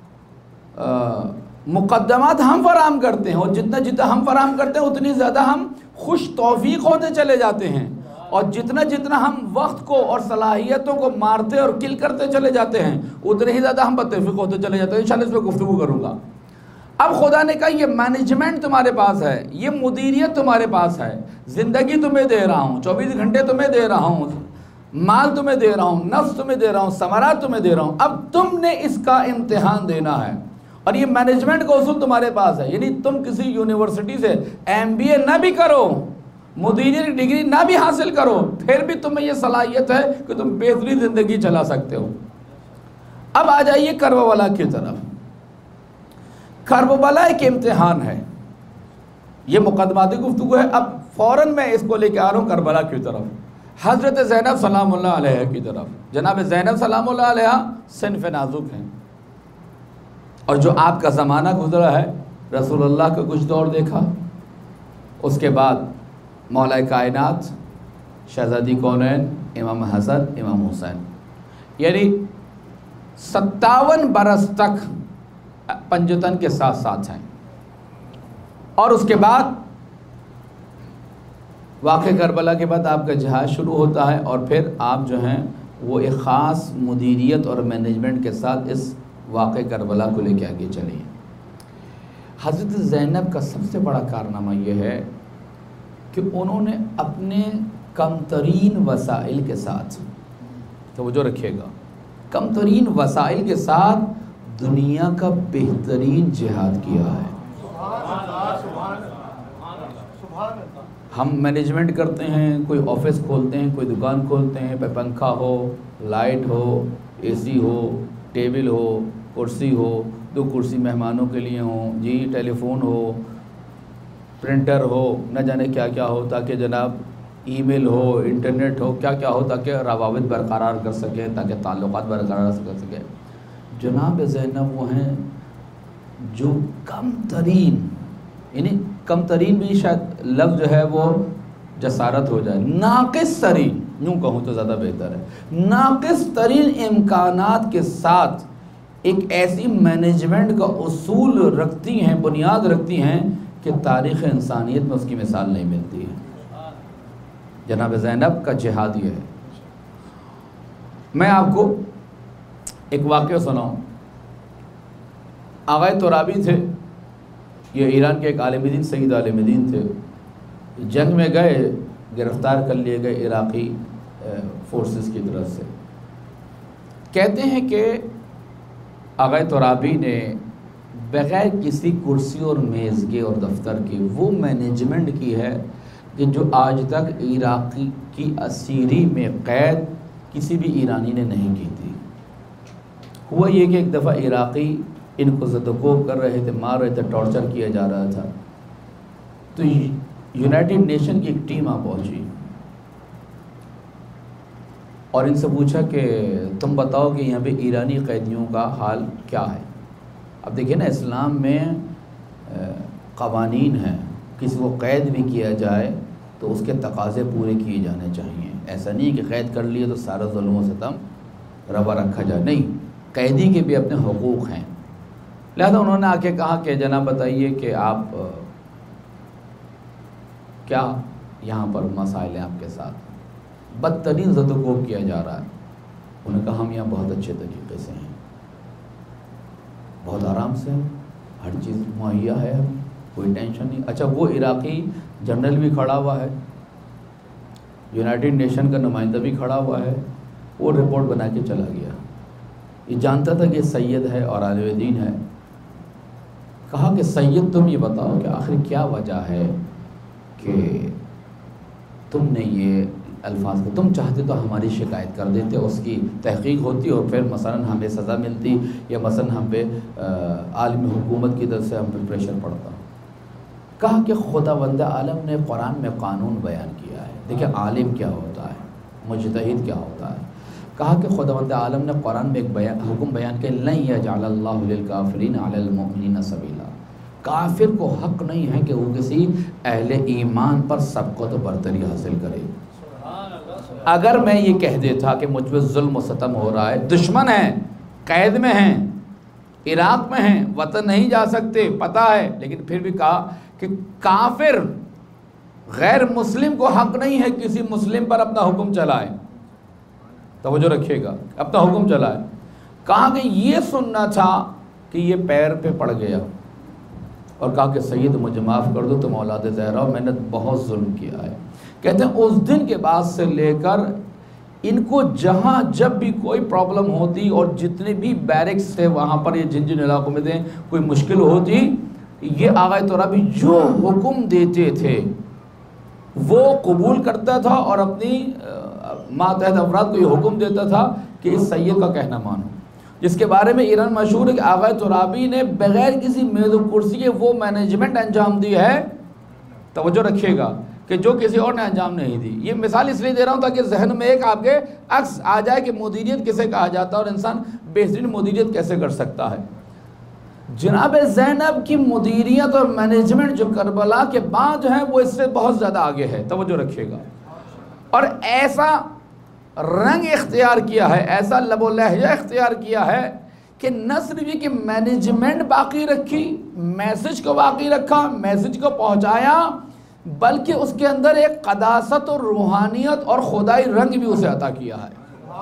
مقدمات ہم فراہم کرتے ہیں، اور جتنا ہم فراہم کرتے ہیں اتنی زیادہ ہم خوش توفیق ہوتے چلے جاتے ہیں، اور جتنا ہم وقت کو اور صلاحیتوں کو مارتے اور کل کرتے چلے جاتے ہیں اتنے ہی زیادہ ہم بدتوفیق ہوتے چلے جاتے ہیں۔ انشاءاللہ اس پہ گفتگو کروں گا۔ اب خدا نے کہا یہ مینجمنٹ تمہارے پاس ہے، یہ مدیریت تمہارے پاس ہے، زندگی تمہیں دے رہا ہوں، 24 گھنٹے تمہیں دے رہا ہوں، مال تمہیں دے رہا ہوں، نفس تمہیں دے رہا ہوں، ثمرات تمہیں دے رہا ہوں، اب تم نے اس کا امتحان دینا ہے، اور یہ مینجمنٹ کا اصول تمہارے پاس ہے۔ یعنی تم کسی یونیورسٹی سے MBA نہ بھی کرو، مدیریت کی ڈگری نہ بھی حاصل کرو، پھر بھی تمہیں یہ صلاحیت ہے کہ تم بہترین زندگی چلا سکتے ہو۔ اب آ جائیے کربلا کی طرف۔ کربلا ایک امتحان ہے، یہ مقدماتی گفتگو ہے۔ اب فوراً میں اس کو لے کے آ رہا ہوں کربلا کی طرف، حضرت زینب سلام اللہ علیہ کی طرف۔ جناب زینب سلام اللہ علیہ صنف نازک ہیں، اور جو آپ کا زمانہ گزرا ہے، رسول اللہ کا کچھ دور دیکھا، اس کے بعد مولا کائنات، شہزادی کونین، امام حسن، امام حسین، یعنی 57 برس تک پنجتن کے ساتھ ساتھ ہیں۔ اور اس کے بعد واقع کربلا کے بعد آپ کا جہاد شروع ہوتا ہے، اور پھر آپ جو ہیں وہ ایک خاص مدیریت اور مینجمنٹ کے ساتھ اس واقع کربلا کو لے کے آگے چلیں۔ حضرت زینب کا سب سے بڑا کارنامہ یہ ہے کہ انہوں نے اپنے کم ترین وسائل کے ساتھ، توجہ رکھیے گا، کم ترین وسائل کے ساتھ دنیا کا بہترین جہاد کیا ہے۔ ہم مینجمنٹ کرتے ہیں، کوئی آفس کھولتے ہیں، کوئی دکان کھولتے ہیں، پنکھا ہو، لائٹ ہو، AC ہو، ٹیبل ہو، کرسی ہو، 2 کرسی مہمانوں کے لیے ہوں، جی ٹیلی فون ہو، پرنٹر ہو، نہ جانے کیا کیا ہو، تاکہ جناب ای میل ہو، انٹرنیٹ ہو، کیا کیا ہو، تاکہ روابط برقرار کر سکیں، تاکہ تعلقات برقرار کر سکیں۔ جناب زینب وہ ہیں جو کم ترین، یعنی کم ترین بھی شاید لفظ جو ہے وہ جسارت ہو جائے، ناقص ترین، یوں کہوں تو زیادہ بہتر ہے، ناقص ترین امکانات کے ساتھ ایک ایسی مینجمنٹ کا اصول رکھتی ہیں، بنیاد رکھتی ہیں کہ تاریخ انسانیت میں اس کی مثال نہیں ملتی ہے۔ جناب زینب کا جہاد یہ ہے۔ میں آپ کو ایک واقعہ سناؤں۔ آغا ترابی تھے، یہ ایران کے ایک عالم دین، سید عالم دین تھے، جنگ میں گئے، گرفتار کر لیے گئے عراقی فورسز کی طرف سے۔ کہتے ہیں کہ آغا ترابی نے بغیر کسی کرسی اور میزگے اور دفتر کے وہ مینجمنٹ کی ہے کہ جو آج تک عراقی کی اسیری میں قید کسی بھی ایرانی نے نہیں کی تھی۔ ہوا یہ کہ ایک دفعہ عراقی ان کو زدوکوب کر رہے تھے، مار رہے تھے، ٹارچر کیا جا رہا تھا، تو یونائٹڈ نیشن کی ایک ٹیم پہنچی اور ان سے پوچھا کہ تم بتاؤ کہ یہاں پہ ایرانی قیدیوں کا حال کیا ہے۔ اب دیکھیں نا، اسلام میں قوانین ہیں، کسی کو قید بھی کیا جائے تو اس کے تقاضے پورے کیے جانے چاہیے۔ ایسا نہیں کہ قید کر لیے تو سارا ظلم و ستم روا رکھا جائے، نہیں، قیدی کے بھی اپنے حقوق ہیں۔ لہذا انہوں نے آ کے کہا کہ جناب بتائیے کہ آپ کیا یہاں پر مسائل ہیں آپ کے ساتھ؟ بدترین زد و کوب کیا جا رہا ہے۔ انہوں نے کہا ہم یہاں بہت اچھے طریقے سے ہیں، بہت آرام سے ہیں، ہر چیز مہیا ہے، کوئی ٹینشن نہیں۔ اچھا، وہ عراقی جنرل بھی کھڑا ہوا ہے، یونائٹڈ نیشن کا نمائندہ بھی کھڑا ہوا ہے، وہ رپورٹ بنا کے چلا گیا، یہ جانتا تھا کہ یہ سید ہے اور عالم دین ہے۔ کہا کہ سید تم یہ بتاؤ کہ آخر کیا وجہ ہے کہ تم نے یہ الفاظ کو، تم چاہتے تو ہماری شکایت کر دیتے، اس کی تحقیق ہوتی اور پھر مثلا ہمیں سزا ملتی، یا مثلا ہم پہ عالم حکومت کی طرف سے ہم پہ پریشر پڑتا۔ کہا کہ خداوند عالم نے قرآن میں قانون بیان کیا ہے، دیکھیں عالم کیا ہوتا ہے، مجتہد کیا ہوتا ہے۔ کہا کہ خداوند عالم نے قرآن میں ایک حکم بیان کیا، لن یجعل اللہ للکافرین علی المؤمنین سبیلا، کافر کو حق نہیں ہے کہ وہ کسی اہل ایمان پر سبقت و برتری حاصل کرے۔ اگر میں یہ کہہ دیتا کہ مجھ پہ ظلم و ستم ہو رہا ہے، دشمن ہیں، قید میں ہیں، عراق میں ہیں، وطن نہیں جا سکتے، پتہ ہے، لیکن پھر بھی کہا کہ کافر غیر مسلم کو حق نہیں ہے کسی مسلم پر اپنا حکم چلائے، توجہ رکھیے گا، اپنا حکم چلائے۔ کہا کہ یہ سننا تھا کہ یہ پیر پہ پڑ گیا، اور کہا کہ سید مجھے معاف کر دو، تم اولاد زہرا ہو، میں نے بہت ظلم کیا ہے۔ کہتے ہیں اس دن کے بعد سے لے کر ان کو جہاں جب بھی کوئی پرابلم ہوتی اور جتنے بھی بیرکس تھے وہاں پر، یہ جن جن علاقوں میں تھے، کوئی مشکل ہوتی، یہ آغا ترابی جو حکم دیتے تھے وہ قبول کرتا تھا، اور اپنی ماتحت افراد کو یہ حکم دیتا تھا کہ اس سید کا کہنا مانو، جس کے بارے میں ایران مشہور ہے کہ آغا ترابی نے بغیر کسی میز و کرسی کے وہ مینجمنٹ انجام دی ہے، توجہ رکھیے گا، کہ جو کسی اور نے انجام نہیں دی۔ یہ مثال اس لیے دے رہا ہوں تاکہ ذہن میں ایک آپ کے عکس آ جائے کہ مدیریت کسے کہا جاتا ہے اور انسان بہترین مدیریت کیسے کر سکتا ہے۔ جناب زینب کی مدیریت اور مینجمنٹ جو کربلا کے بعد جو ہے وہ اس سے بہت زیادہ آگے ہے، توجہ رکھیے گا، اور ایسا رنگ اختیار کیا ہے، ایسا لب و لہجہ اختیار کیا ہے کہ نہ صرف یہ کہ مینجمنٹ باقی رکھی، میسج کو باقی رکھا، میسج کو پہنچایا، بلکہ اس کے اندر ایک قداست اور روحانیت اور خدائی رنگ بھی اسے عطا کیا ہے۔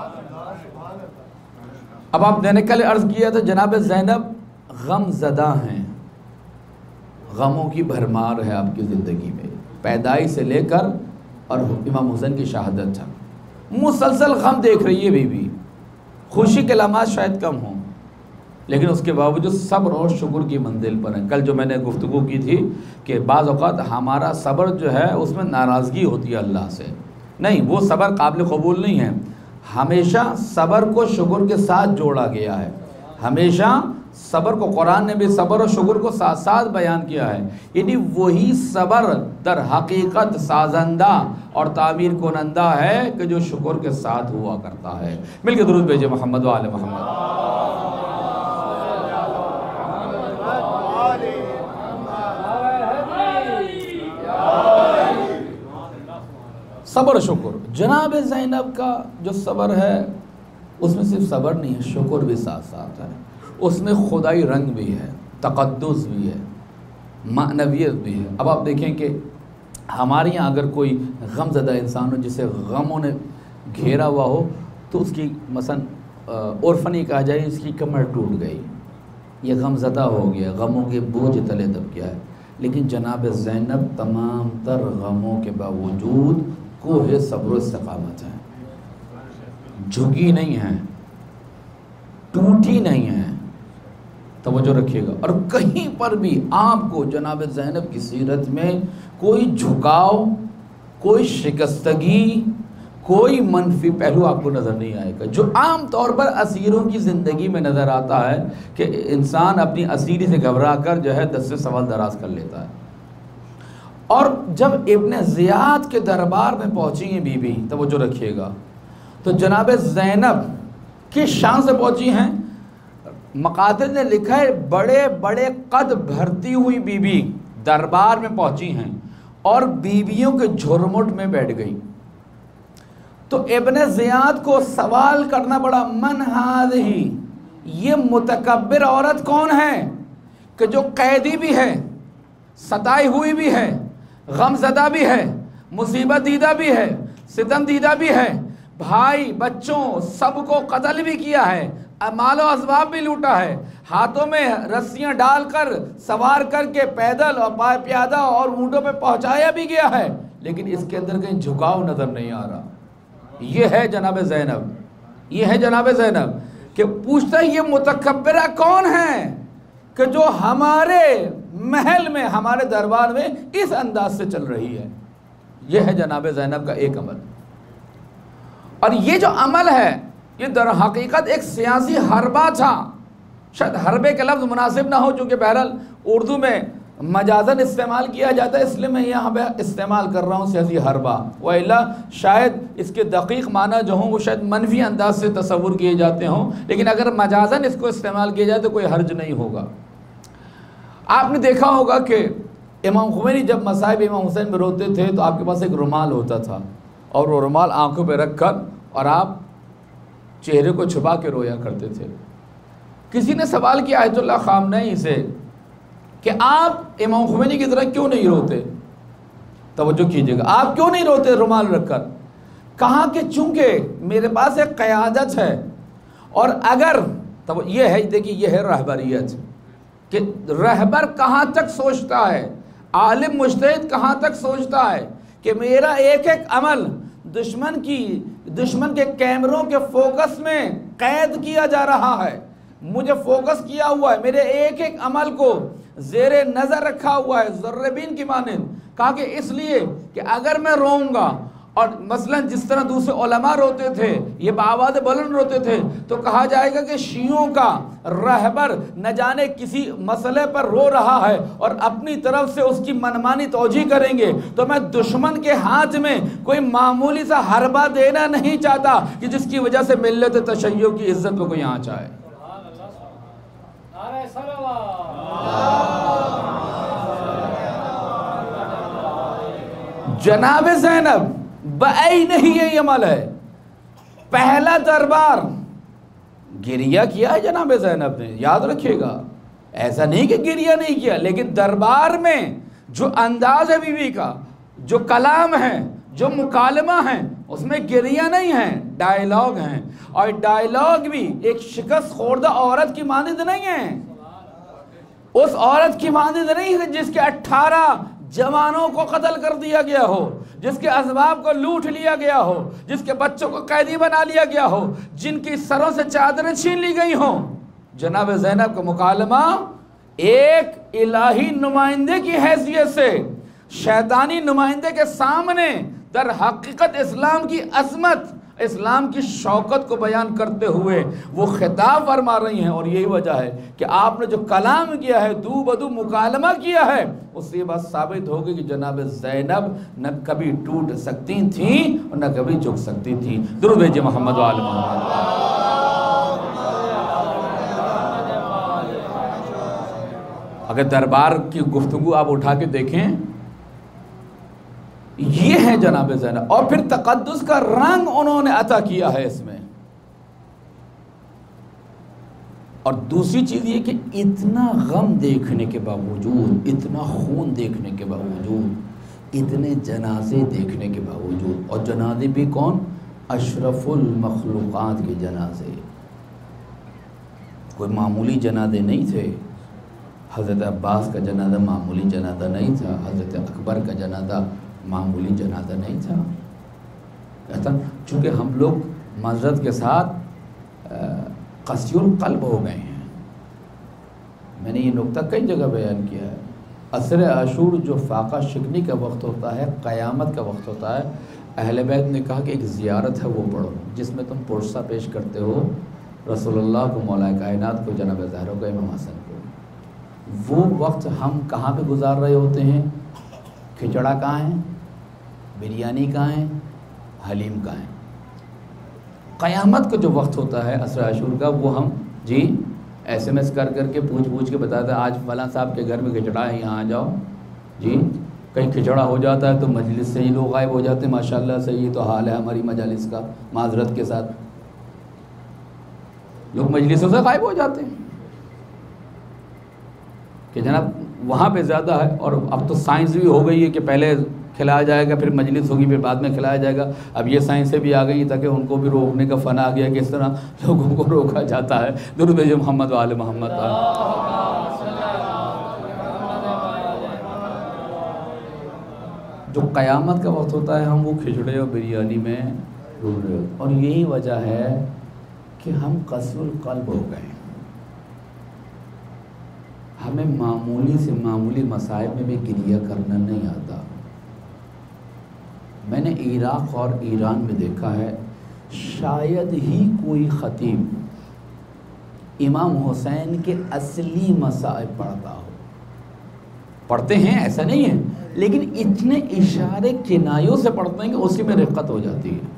اب آپ نے کل عرض کیا تھا جناب زینب غم زدہ ہیں، غموں کی بھرمار ہے آپ کی زندگی میں، پیدائش سے لے کر اور امام حسین کی شہادت تھا، مسلسل غم دیکھ رہی ہے بیوی، خوشی کے لمحات شاید کم ہوں، لیکن اس کے باوجود صبر اور شکر کی منزل پر ہیں۔ کل جو میں نے گفتگو کی تھی کہ بعض اوقات ہمارا صبر جو ہے اس میں ناراضگی ہوتی ہے اللہ سے، نہیں، وہ صبر قابل قبول نہیں ہے۔ ہمیشہ صبر کو شکر کے ساتھ جوڑا گیا ہے، ہمیشہ صبر کو قرآن نے بھی صبر اور شکر کو ساتھ ساتھ بیان کیا ہے، یعنی وہی صبر در حقیقت سازندہ اور تعمیر کنندہ ہے کہ جو شکر کے ساتھ ہوا کرتا ہے۔ مل کے درود بھیجے محمد و آل محمد۔ صبر و شکر، جناب زینب کا جو صبر ہے اس میں صرف صبر نہیں ہے، شکر بھی ساتھ ساتھ ہے، اس میں خدائی رنگ بھی ہے، تقدس بھی ہے، معنویت بھی ہے۔ اب آپ دیکھیں کہ ہمارے یہاں اگر کوئی غم زدہ انسان ہو جسے غموں نے گھیرا ہوا ہو تو اس کی مثلا عرفنی کہا جائے اس کی کمر ٹوٹ گئی، یہ غم زدہ ہو گیا، غموں کے بوجھ تلے دب گیا ہے، لیکن جناب زینب تمام تر غموں کے باوجود کوہ صبر و استقامت ہے، جھکی نہیں ہے، ٹوٹی نہیں ہے، توجہ رکھیے گا، اور کہیں پر بھی آپ کو جناب زینب کی سیرت میں کوئی جھکاؤ، کوئی شکستگی، کوئی منفی پہلو آپ کو نظر نہیں آئے گا، جو عام طور پر اسیروں کی زندگی میں نظر آتا ہے کہ انسان اپنی اسیری سے گھبرا کر جو ہے 10 سے سوال دراز کر لیتا ہے۔ اور جب ابن زیاد کے دربار میں پہنچی ہیں بی بی، توجہ رکھیے گا، تو جناب زینب کس شان سے پہنچی ہیں؟ مقاتل نے لکھا ہے بڑے بڑے قد بھرتی ہوئی بی بی دربار میں پہنچی ہیں اور بیویوں کے جھرمٹ میں بیٹھ گئی، تو ابن زیاد کو سوال کرنا پڑا، من ہذہ، یہ متکبر عورت کون ہے کہ جو قیدی بھی ہے، ستائی ہوئی بھی ہے، غم زدہ بھی ہے، مصیبت دیدہ بھی ہے، ستم دیدہ بھی ہے، بھائی بچوں سب کو قتل بھی کیا ہے، مال و اسباب بھی لوٹا ہے، ہاتھوں میں رسیاں ڈال کر سوار کر کے پیدل اور پیادہ اور اونٹوں پہ پہنچایا بھی گیا ہے، لیکن اس کے اندر کہیں جھکاؤ نظر نہیں آ رہا۔ یہ ہے جناب زینب، یہ ہے جناب زینب کہ پوچھتا ہے یہ متکبرہ کون ہے کہ جو ہمارے محل میں، ہمارے دربار میں اس انداز سے چل رہی ہے۔ یہ ہے جناب زینب کا ایک عمل، اور یہ جو عمل ہے یہ در حقیقت ایک سیاسی حربہ تھا۔ شاید حربے کے لفظ مناسب نہ ہو چونکہ بہرحال اردو میں مجازن استعمال کیا جاتا ہے، اس لیے میں یہاں پہ استعمال کر رہا ہوں سیاسی حربہ، وإلا شاید اس کے دقیق معنی جو ہوں وہ شاید منفی انداز سے تصور کیے جاتے ہوں، لیکن اگر مجازن اس کو استعمال کیا جائے تو کوئی حرج نہیں ہوگا۔ آپ نے دیکھا ہوگا کہ امام خمینی جب مصائب امام حسین میں روتے تھے تو آپ کے پاس ایک رومال ہوتا تھا، اور وہ رومال آنکھوں پہ رکھ کر اور آپ چہرے کو چھپا کے رویا کرتے تھے۔ کسی نے سوال کیا آیت اللہ خامنئی سے کہ آپ امام خمینی کی طرح کیوں نہیں روتے؟ توجہ کیجئے گا، آپ کیوں نہیں روتے رومال رکھ کر؟ کہا کہ چونکہ میرے پاس ایک قیادت ہے، اور اگر تو یہ ہے، دیکھیے یہ ہے رہبریت، کہ رہبر کہاں تک سوچتا ہے، عالم مجتہد کہاں تک سوچتا ہے کہ میرا ایک ایک عمل دشمن کے کیمروں کے فوکس میں قید کیا جا رہا ہے، مجھے فوکس کیا ہوا ہے، میرے ایک ایک عمل کو زیر نظر رکھا ہوا ہے ذربین کی مانند۔ کہا کہ اس لیے کہ اگر میں روؤں گا، اور مثلا جس طرح دوسرے علماء روتے تھے، یہ بآواز بلند روتے تھے، تو کہا جائے گا کہ شیعوں کا رہبر نہ جانے کسی مسئلے پر رو رہا ہے اور اپنی طرف سے اس کی منمانی توجیہ کریں گے، تو میں دشمن کے ہاتھ میں کوئی معمولی سا حربہ دینا نہیں چاہتا کہ جس کی وجہ سے ملت تشیع کی عزت کو کوئی آنچ آئے۔ جناب زینب بعین ہی یہ عمل ہے۔ پہلا دربار گریہ کیا ہے جناب زینب نے، یاد رکھیے گا، ایسا نہیں کہ گریہ نہیں کیا، لیکن دربار میں جو انداز ہے بیوی کا، جو کلام ہے، جو مکالمہ ہے، اس میں گریہ نہیں ہے، ڈائیلاگ ہیں، اور ڈائیلاگ بھی ایک شکست خوردہ عورت کی مانند نہیں ہے، اس عورت کی مانند نہیں ہے جس کے 18 جوانوں کو قتل کر دیا گیا ہو، جس کے اسباب کو لوٹ لیا گیا ہو، جس کے بچوں کو قیدی بنا لیا گیا ہو، جن کی سروں سے چادریں چھین لی گئی ہوں۔ جناب زینب کا مکالمہ ایک الہی نمائندے کی حیثیت سے شیطانی نمائندے کے سامنے در حقیقت اسلام کی عظمت، اسلام کی شوکت کو بیان کرتے ہوئے وہ خطاب فرما رہی ہیں، اور یہی وجہ ہے کہ آپ نے جو کلام کیا ہے، دو بدو مکالمہ کیا ہے، اس سے یہ بات ثابت ہوگی کہ جناب زینب نہ کبھی ٹوٹ سکتی تھیں اور نہ کبھی جھک سکتی تھیں۔ درود بھیجئے محمد و آل محمد۔ اگر دربار کی گفتگو آپ اٹھا کے دیکھیں، یہ ہے جناب زینب، اور پھر تقدس کا رنگ انہوں نے عطا کیا ہے اس میں۔ اور دوسری چیز یہ کہ اتنا غم دیکھنے کے باوجود، اتنا خون دیکھنے کے باوجود، اتنے جنازے دیکھنے کے باوجود، اور جنازے بھی کون؟ اشرف المخلوقات کے جنازے، کوئی معمولی جنازے نہیں تھے۔ حضرت عباس کا جنازہ معمولی جنازہ نہیں تھا، حضرت اکبر کا جنازہ معمولی جنازہ نہیں تھا۔ چونکہ ہم لوگ معذرت کے ساتھ قسی القلب ہو گئے ہیں، میں نے یہ نقطہ کئی جگہ بیان کیا ہے۔ عصر عاشور جو فاقہ شکنی کا وقت ہوتا ہے، قیامت کا وقت ہوتا ہے، اہل بیت نے کہا کہ ایک زیارت ہے وہ پڑھو، جس میں تم پرسہ پیش کرتے ہو رسول اللہ کو، مولا کائنات کو، جناب زہرا کو، امام حسن کو۔ وہ وقت ہم کہاں پہ گزار رہے ہوتے ہیں؟ کھچڑا کہاں ہے؟ بریانی کہاں ہے؟ حلیم کہاں ہے؟ قیامت کا جو وقت ہوتا ہے عصر عاشور کا، وہ ہم جی ایس ایم ایس کر کے پوچھ کے بتاتے ہیں آج فلاں صاحب کے گھر میں کھچڑا ہے، یہاں آ جاؤ جی، کہیں کھچڑا ہو جاتا ہے تو مجلس سے ہی لوگ غائب ہو جاتے ہیں. ماشاءاللہ سے یہ تو حال ہے ہماری مجالس کا، معذرت کے ساتھ لوگ مجلسوں سے غائب ہو جاتے ہیں کہ جناب وہاں پہ زیادہ ہے. اور اب تو سائنس بھی ہو گئی ہے کہ پہلے کھلایا جائے گا پھر مجلس ہوگی پھر بعد میں کھلایا جائے گا. اب یہ سائنسیں بھی آ گئی تاکہ ان کو بھی روکنے کا فن آ گیا کہ اس طرح لوگوں کو روکا جاتا ہے. درود بھیجو محمد و آل محمد. جو قیامت کا وقت ہوتا ہے ہم وہ کھچڑے اور بریانی میں ڈوب رہے ہوتے، اور یہی وجہ ہے کہ ہم قسو القلب ہو گئے. ہمیں معمولی سے معمولی مصائب میں بھی گریہ کرنا نہیں آتا. میں نے عراق اور ایران میں دیکھا ہے شاید ہی کوئی خطیب امام حسین کے اصلی مصائب پڑھتا ہو. پڑھتے ہیں ایسا نہیں ہے، لیکن اتنے اشارے کنایوں سے پڑھتے ہیں کہ اسی میں رقت ہو جاتی ہے.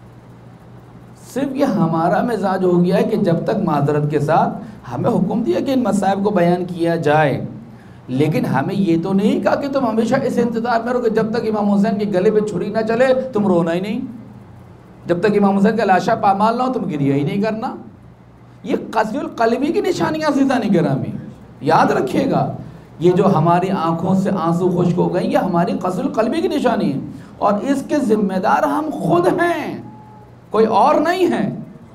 صرف یہ ہمارا مزاج ہو گیا ہے کہ جب تک معذرت کے ساتھ ہمیں حکم دیا کہ ان مصائب کو بیان کیا جائے، لیکن ہمیں یہ تو نہیں کہا کہ تم ہمیشہ اس انتظار میں رہو کہ جب تک امام حسین کے گلے پہ چھری نہ چلے تم رونا ہی نہیں، جب تک امام حسین کا لاشا پامال نہ ہو تم گریہ ہی نہیں کرنا. یہ قسو القلبی کی نشانیاں عزیزان گرامی یاد رکھیے گا. یہ جو ہماری آنکھوں سے آنسو خشک ہو گئی یہ ہماری قسو القلبی کی نشانی ہے، اور اس کے ذمہ دار ہم خود ہیں، کوئی اور نہیں ہے.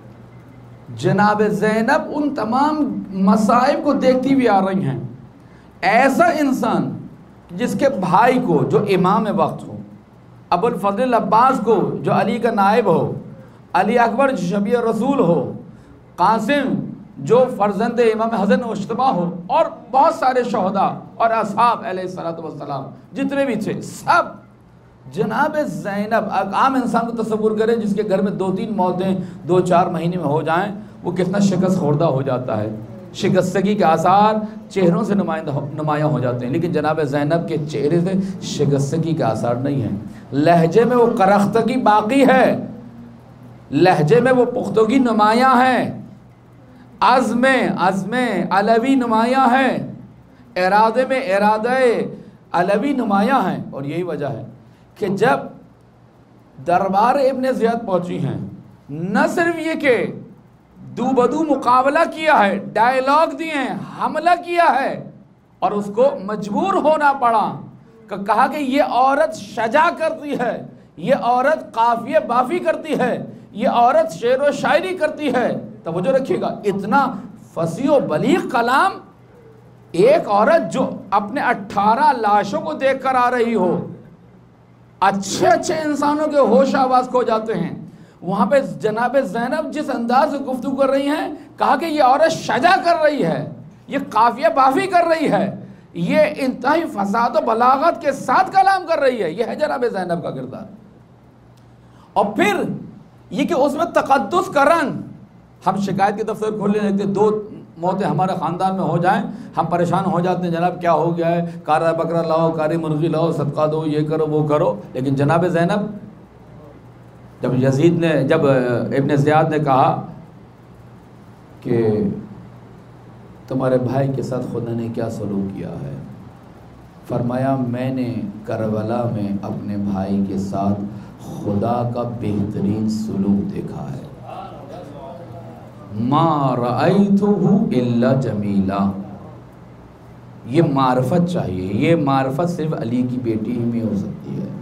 جناب زینب ان تمام مصائب کو دیکھتی بھی آ رہی ہیں. ایسا انسان جس کے بھائی کو جو امام وقت ہو، ابو الفضل عباس کو جو علی کا نائب ہو، علی اکبر جو شبیہ رسول ہو، قاسم جو فرزند امام حسن مجتبیٰ ہو، اور بہت سارے شہداء اور اصحاب علیہ السلام جتنے بھی تھے سب. جناب زینب عام انسان کو تصور کریں جس کے گھر میں 2-3 موتیں 2-4 مہینے میں ہو جائیں وہ کتنا شکست خوردہ ہو جاتا ہے. شکستگی کے آثار چہروں سے نمایاں ہو جاتے ہیں، لیکن جناب زینب کے چہرے سے شکستگی کے آثار نہیں ہیں. لہجے میں وہ کرختگی باقی ہے، لہجے میں وہ پختگی نمایاں ہے، عزم علوی نمایاں ہے، ارادے میں ارادہ علوی نمایاں ہیں. اور یہی وجہ ہے کہ جب دربار ابن زیاد پہنچی ہیں، نہ صرف یہ کہ دو بدو مقابلہ کیا ہے، ڈائیلاگ دیے ہیں، حملہ کیا ہے، اور اس کو مجبور ہونا پڑا کہ کہا کہ یہ عورت شجا کرتی ہے، یہ عورت قافیہ بافی کرتی ہے، یہ عورت شعر و شاعری کرتی ہے. توجہ رکھیے گا، اتنا فصیح و بلیغ کلام ایک عورت جو اپنے 18 لاشوں کو دیکھ کر آ رہی ہو، اچھے انسانوں کے ہوش آواز کھو جاتے ہیں. وہاں پہ جناب زینب جس انداز سے گفتگو کر رہی ہیں، کہا کہ یہ عورت شجا کر رہی ہے، یہ قافیہ بافی کر رہی ہے، یہ انتہائی فصاحت و بلاغت کے ساتھ کلام کر رہی ہے. یہ ہے جناب زینب کا کردار. اور پھر یہ کہ اس میں تقدس کا رنگ. ہم شکایت کے دفتر کھولنے لگتے 2 موتیں ہمارے خاندان میں ہو جائیں ہم پریشان ہو جاتے ہیں، جناب کیا ہو گیا ہے، کارا بکرا لاؤ، کاری مرغی لاؤ، صدقہ دو، یہ کرو وہ کرو. لیکن جناب زینب جب ابن زیاد نے کہا کہ تمہارے بھائی کے ساتھ خدا نے کیا سلوک کیا ہے، فرمایا میں نے کربلا میں اپنے بھائی کے ساتھ خدا کا بہترین سلوک دیکھا ہے. ما رأیتہ الا جمیلا. یہ معرفت چاہیے، یہ معرفت صرف علی کی بیٹی ہی میں ہو سکتی ہے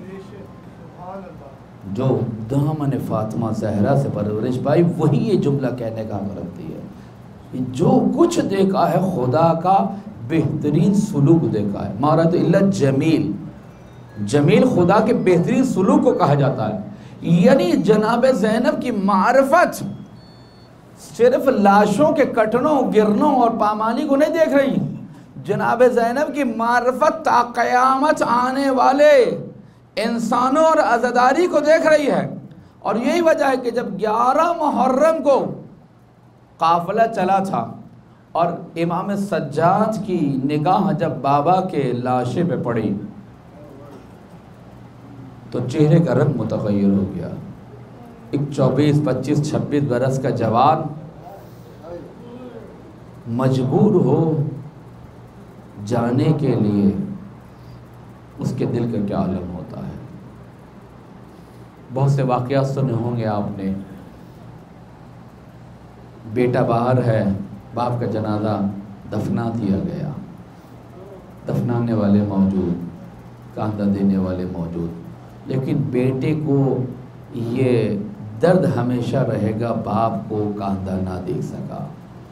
جو دامن فاطمہ زہرا سے پرورش پائی. وہی یہ جملہ کہنے کا حق رکھتی ہے، جو کچھ دیکھا ہے خدا کا بہترین سلوک دیکھا ہے. ما رأیتہ الا جمیل، جمیل خدا کے بہترین سلوک کو کہا جاتا ہے. یعنی جناب زینب کی معرفت صرف لاشوں کے کٹنوں، گرنوں اور پامالی کو نہیں دیکھ رہی. جناب زینب کی معرفت تا قیامت آنے والے انسانوں اور عزاداری کو دیکھ رہی ہے. اور یہی وجہ ہے کہ جب 11 محرم کو قافلہ چلا تھا اور امام سجاد کی نگاہ جب بابا کے لاشے پہ پڑی تو چہرے کا رنگ متغیر ہو گیا. ایک 24 25 26 برس کا جوان مجبور ہو جانے کے لیے اس کے دل کا کیا عالم ہوتا ہے۔ بہت سے واقعات سنے ہوں گے آپ نے، بیٹا باہر ہے، باپ کا جنازہ دفنا دیا گیا، دفنانے والے موجود، کاندھا دینے والے موجود، لیکن بیٹے کو یہ درد ہمیشہ رہے گا، باپ کو کاندھا نہ دیکھ سکا۔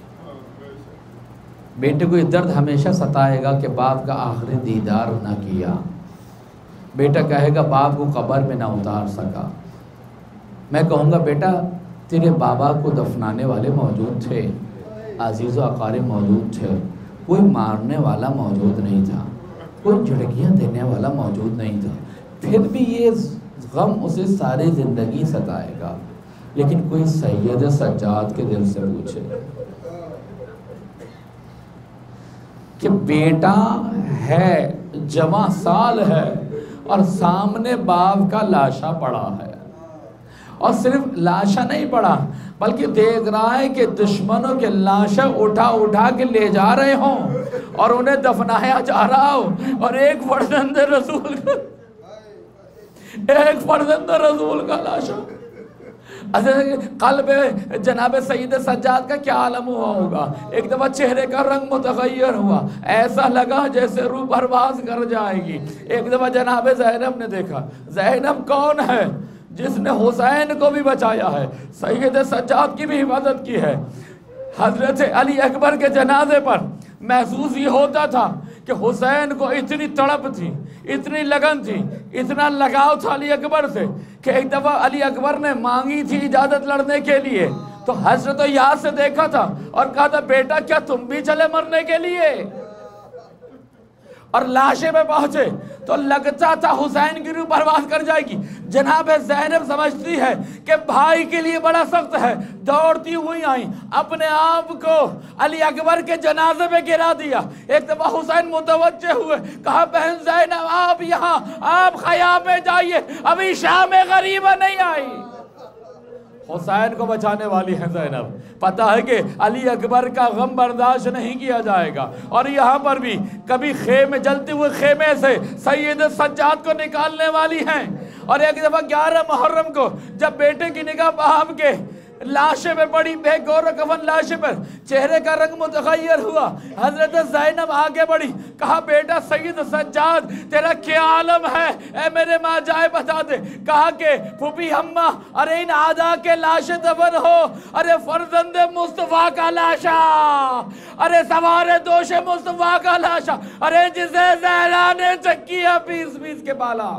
بیٹے کو یہ درد ہمیشہ ستائے گا کہ باپ کا آخری دیدار نہ کیا۔ بیٹا کہے گا باپ کو قبر میں نہ اتار سکا۔ میں کہوں گا بیٹا تیرے بابا کو دفنانے والے موجود تھے، عزیز و اقارب موجود تھے، کوئی مارنے والا موجود نہیں تھا، کوئی جھڑکیاں دینے والا موجود نہیں تھا، پھر بھی یہ غم اسے ساری زندگی ستائے گا۔ لیکن کوئی سید سجاد کے دل سے پوچھے کہ بیٹا ہے، جوان سال ہے، اور سامنے باپ کا لاشا پڑا ہے، اور صرف لاشا نہیں پڑا بلکہ دیکھ رہا ہے کہ دشمنوں کے لاشا اٹھا اٹھا کے لے جا رہے ہوں اور انہیں دفنایا جا رہا ہو، اور ایک فرزند رسول کا لاشا۔ قلب جناب سید سجاد کا کیا عالم ہوا ہوگا؟ ایک دفعہ چہرے کا رنگ متغیر ہوا، ایسا لگا جیسے روح پرواز کر جائے گی۔ ایک دفعہ جناب زینب نے دیکھا، زینب کون ہے؟ جس نے حسین کو بھی بچایا ہے، سید سجاد کی بھی حفاظت کی ہے۔ حضرت علی اکبر کے جنازے پر محسوس یہ ہوتا تھا کہ حسین کو اتنی تڑپ تھی، اتنی لگن تھی، اتنا لگاؤ تھا علی اکبر سے کہ ایک دفعہ علی اکبر نے مانگی تھی اجازت لڑنے کے لیے، تو حضرت یاد سے دیکھا تھا اور کہا تھا بیٹا کیا تم بھی چلے مرنے کے لیے؟ اور لاشے پہ پہنچے تو لگتا تھا حسین کی روح پرواز کر جائے گی۔ جناب زینب سمجھتی ہے کہ بھائی کے لیے بڑا سخت ہے، دوڑتی ہوئی آئیں، اپنے آپ کو علی اکبر کے جنازے پہ گرا دیا۔ ایک دفعہ حسین متوجہ ہوئے، کہا بہن زینب آپ یہاں، آپ خیام پہ جائیے، ابھی شام غریبہ نہیں آئی۔ حسین کو بچانے والی ہے زینب، پتہ ہے کہ علی اکبر کا غم برداشت نہیں کیا جائے گا، اور یہاں پر بھی کبھی خیمے جلتے ہوئے خیمے سے سید سجاد کو نکالنے والی ہیں۔ اور ایک دفعہ 11 محرم کو جب بیٹے کی نگاہ باپ کے لاشے پہ پڑی، بے گور و کفن لاشے پر، چہرے کا رنگ متغیر ہوا، حضرت زینب آگے بڑھی، کہا بیٹا سید سجاد تیرا کیا عالم ہے، اے میرے ماں جائے بتا دے۔ کہا کہ پھوپھی اماں ارے ان آدھا کے لاشے دفن ہو، ارے فرزند مصطفیٰ کا لاشا، ارے سوار دوش مصطفیٰ کا لاشا، ارے جسے زہرا نے چکیا پیس پیس کے بالا،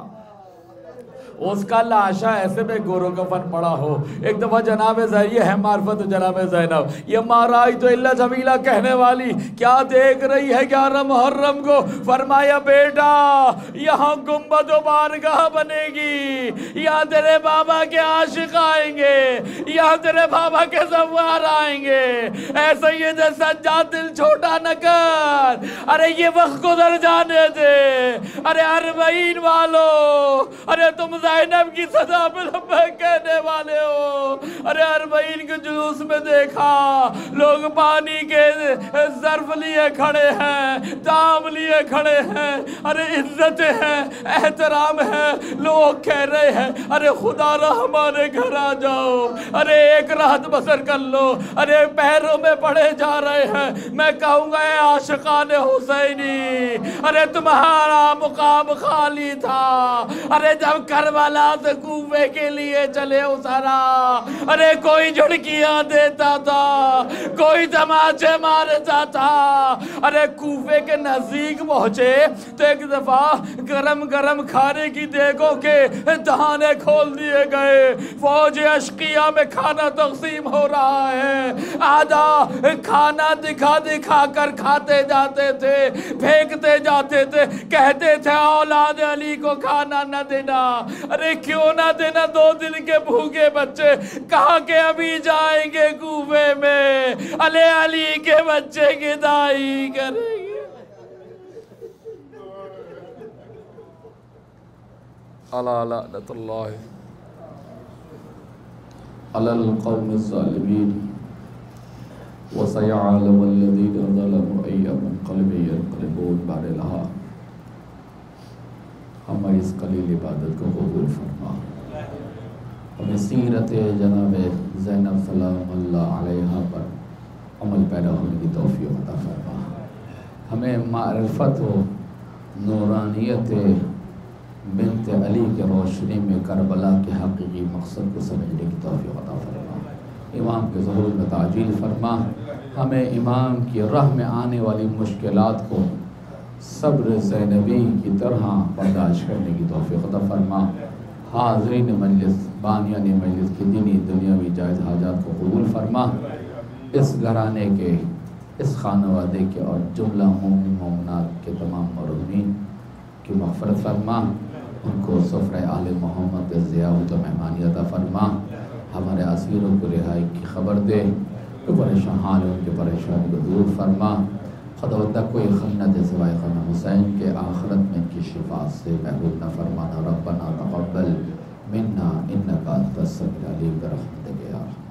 اس کا لاشا ایسے میں گور و کفن پڑا ہو۔ ایک دفعہ جناب یہ ہے معرفت جناب زینب، یہ مارائی تو اللہ جمیلہ کہنے والی کیا دیکھ رہی ہے 11 محرم کو؟ فرمایا بیٹا یہاں گنبد و بارگاہ بنے گی، یہاں تیرے بابا کے عاشق آئیں گے، یہاں تیرے بابا کے زوار آئیں گے، اے سید سجاد دل چھوٹا نہ کر، ارے یہ وقت گزر جانے دے، ارے 40 والو، ارے تم زینب کی صدا پہ لبیک کہنے والے ہو، ارے 40 کے جلوس میں دیکھا لوگ پانی کے ظرف لیے کھڑے ہیں، دام لیے کھڑے ہیں، ارے عزت ہے، احترام ہے، لوگ کہہ رہے ہیں ارے خدا را ہمارے گھر آ جاؤ، ارے ایک رات بسر کر لو، ارے پیروں میں پڑے جا رہے ہیں۔ میں کہوں گا اے عاشقان حسینی، ارے تمہارا مقام خالی تھا، ارے جب کربلا سے کوفے کے لیے چلے اترا، ارے کوئی جھڑکیاں دیتا تھا، کوئی تماچے مارتا تھا، ارے کوفے کے نزدیک پہنچے تو ایک دفعہ گرم گرم کھانے کی دیگوں کے دہانے کھول دیے گئے، فوج اشقیہ میں کھانا تقسیم ہو رہا ہے، آدھا کھانا دکھا دکھا کر کھاتے جاتے تھے، پھینکتے جاتے تھے، کہتے تھے اولاد علی کو کھانا نہ دینا، ارے کیوں نہ دینا، 2 دن کے بھوکے بچے، کہا کہ ابھی جائیں گے کوفے میں، علی کے بچے کی دائی کریں گے۔ اللہ لعنت اللہ علی القوم الظالمین وسيعلم الذين ظلموا أي منقلب ينقلبون۔ بارے لہا ہماری اس قلیل عبادت کو قبول فرما. ہمیں سیرت جناب زینب سلام اللہ علیہا پر عمل پیدا ہونے کی توفیق عطا فرما. ہمیں معرفت و نورانیت بنت علی کے روشنی میں کربلا کے حقیقی مقصد کو سمجھنے کی توفیق عطا فرما. امام کے ظہور میں تعجیل فرما. ہمیں امام کی راہ میں آنے والی مشکلات کو صبر زینبی کی طرح برداشت کرنے کی توفیق عطا فرما. حاضرین مجلس بانیان مجلس کی دینی دنیاوی جائز حاجات کو قبول فرما. اس گھرانے کے، اس خانوادے کے اور جملہ مومن مومنات کے تمام مرحومین کی مغفرت فرما. ان کو سفرہ آل محمد ضیافت و مہمانی عطا فرما. ہمارے اسیروں کو رہائی کی خبر دے. جو پریشان حال ان کے پریشانی کو دور فرما. خدا کوئی خنت سوائے خن حسین کے آخرت میں ان کی شفاء سے محروم نہ فرمانا. ربنا تقبل منا انک انت السمیع العلیم برحمتک یا رحمت.